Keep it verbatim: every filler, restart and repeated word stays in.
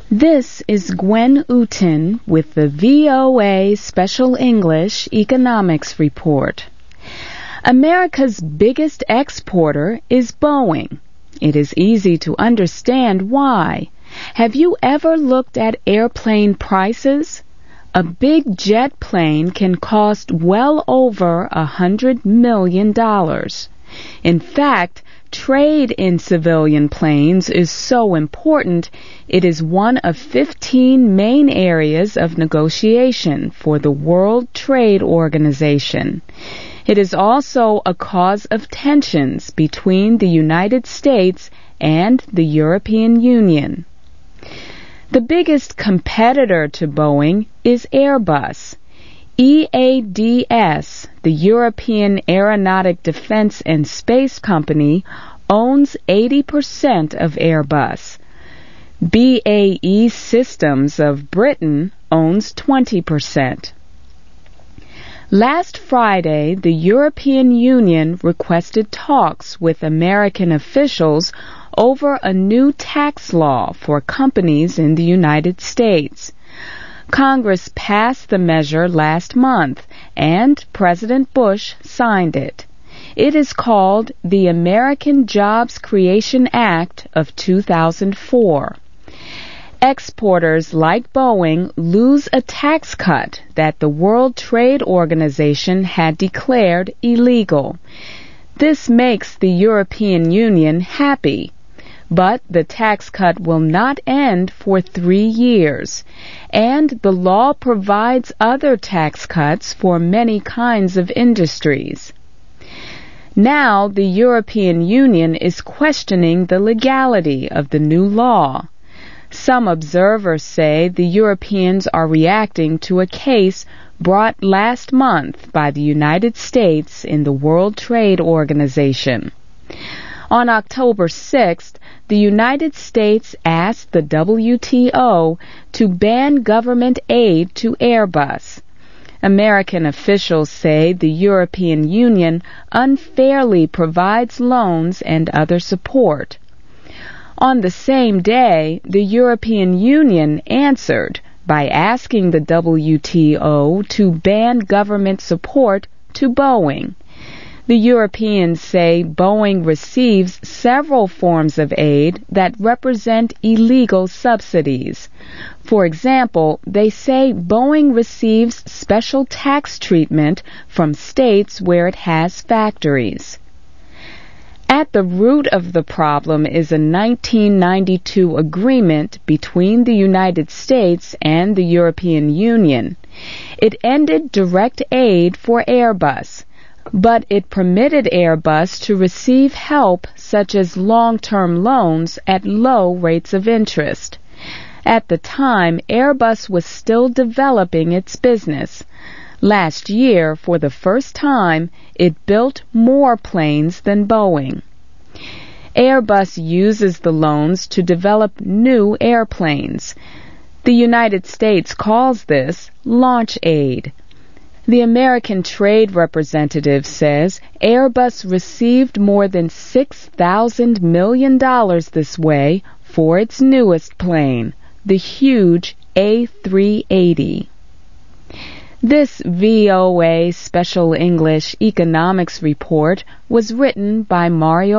This is Gwen Uten with the V O A Special English Economics Report. America's biggest exporter is Boeing. It is easy to understand why. Have you ever looked at airplane prices? A big jet plane can cost well over a hundred million dollars. In fact, trade in civilian planes is so important, it is one of fifteen main areas of negotiation for the World Trade Organization. It is also a cause of tensions between the United States and the European Union. The biggest competitor to Boeing is Airbus. E A D S, the European Aeronautic Defense and Space Company, owns eighty percent of Airbus. B A E Systems of Britain owns twenty percent. Last Friday, the European Union requested talks with American officials over a new tax law for companies in the United States. Congress passed the measure last month, and President Bush signed it. It is called the American Jobs Creation Act of two thousand four. Exporters like Boeing lose a tax cut that the World Trade Organization had declared illegal. This makes the European Union happy. But the tax cut will not end for three years, and the law provides other tax cuts for many kinds of industries. Now the European Union is questioning the legality of the new law. Some observers say the Europeans are reacting to a case brought last month by the United States in the World Trade Organization. On October sixth, the United States asked the W T O to ban government aid to Airbus. American officials say the European Union unfairly provides loans and other support. On the same day, the European Union answered by asking the W T O to ban government support to Boeing. The Europeans say Boeing receives several forms of aid that represent illegal subsidies. For example, they say Boeing receives special tax treatment from states where it has factories. At the root of the problem is a nineteen ninety-two agreement between the United States and the European Union. It ended direct aid for Airbus, but it permitted Airbus to receive help such as long-term loans at low rates of interest. At the time, Airbus was still developing its business. Last year, for the first time, it built more planes than Boeing. Airbus uses the loans to develop new airplanes. The United States calls this launch aid. The American trade representative says Airbus received more than six thousand million dollars this way for its newest plane, the huge A three eighty. This V O A Special English Economics Report was written by Mario